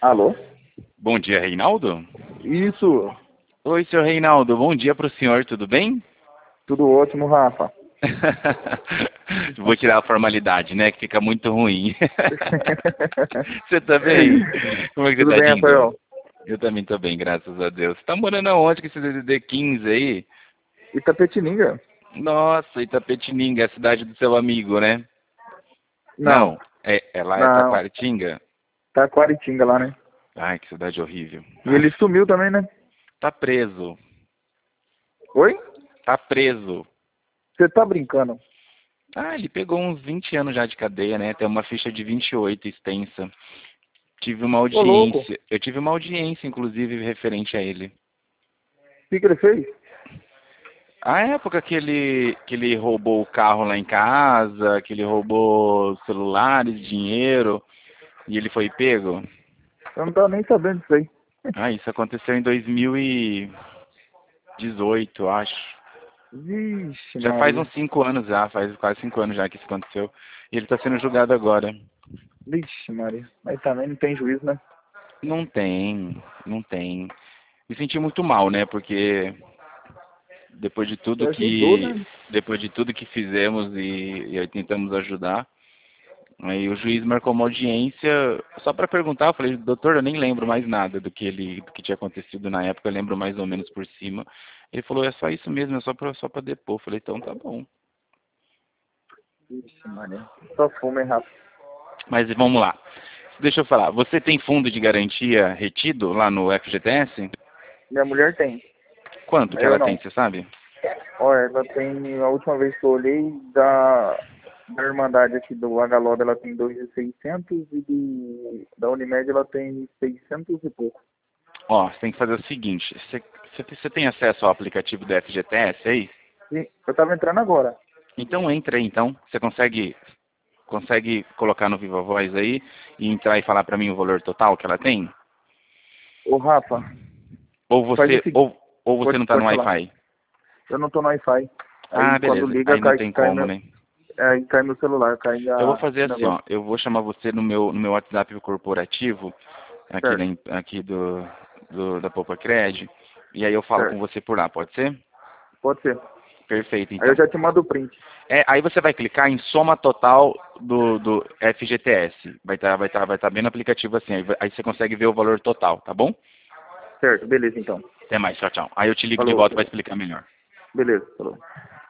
Alô? Bom dia, Reinaldo. Isso, Oi, senhor Reinaldo. Bom dia para o senhor, tudo bem? tudo ótimo, Rafa. Vou tirar a formalidade, né? Que fica muito ruim. Você tá bem? Como é que você Tudo tá, bem, Dindo? Rafael? Eu também tô bem, graças a Deus. Você tá morando aonde com esse DDD 15 aí? Itapetininga? Nossa, Itapetininga, a cidade do seu amigo, né? Não, Não, é lá é não, Taquaritinga? Taquaritinga lá, né? Ai, que cidade horrível. E ele sumiu também, né? Tá preso. Oi? Tá preso. Você tá brincando? Ah, ele pegou uns 20 anos já de cadeia, né? Tem uma ficha de 28 extensa. Tive uma Ô, louco, o audiência. Eu tive uma audiência, inclusive, referente a ele. que ele fez? A época que ele roubou o carro lá em casa, que ele roubou celulares, dinheiro, e ele foi pego. Eu não tava nem sabendo disso aí. Ah, isso aconteceu em 2018, acho. Vixe, Já faz Maria. uns 5 anos já, faz quase 5 anos já que isso aconteceu. E ele está sendo julgado agora. Vixe, Maria. Mas também não tem juízo, né? Não tem, não tem. Me senti muito mal, né? Porque depois de Você tudo ajudou, que né? depois de tudo que fizemos e aí tentamos ajudar, aí o juiz marcou uma audiência só para perguntar. Eu falei, doutor, eu nem lembro mais nada do que tinha acontecido na época, eu lembro mais ou menos por cima. Ele falou, é só isso mesmo, é só para depor. Eu falei, então tá bom. Vixe, Maria. Só fuma, hein, Rafa? Mas vamos lá. Deixa eu falar, você tem fundo de garantia retido lá no FGTS? Minha mulher tem, Quanto que eu ela tem, não. você sabe? Olha, ela tem, a última vez que eu olhei, da Irmandade aqui do Agaloda, ela tem 2.600 e da Unimed ela tem 600 e pouco. Ó, você tem que fazer o seguinte, você tem acesso ao aplicativo do FGTS aí? Sim, eu tava entrando agora. Então entra aí então. Você consegue colocar no Viva Voz aí e entrar e falar para mim o valor total que ela tem? Ô, Rafa, Ou faz o você seguinte, ou você não está no pode falar. Wi-Fi? Eu não tô no Wi-Fi. Aí Ah, quando beleza. liga, Aí não tem como, né? cai meu celular, cai Eu vou fazer o assim, ó. negócio. Eu vou chamar você no meu WhatsApp corporativo aqui Certo, aqui da Poupa Cred e aí eu falo com certo. você por lá, pode ser? Pode ser. Perfeito, Aí eu então. já te mando o print. Aí você vai clicar em soma total do FGTS. Vai tá bem no aplicativo assim. Aí você consegue ver o valor total, tá bom? Certo, beleza então. Até mais, tchau, tchau. Aí eu te ligo de Falou. volta para explicar melhor. Beleza, falou.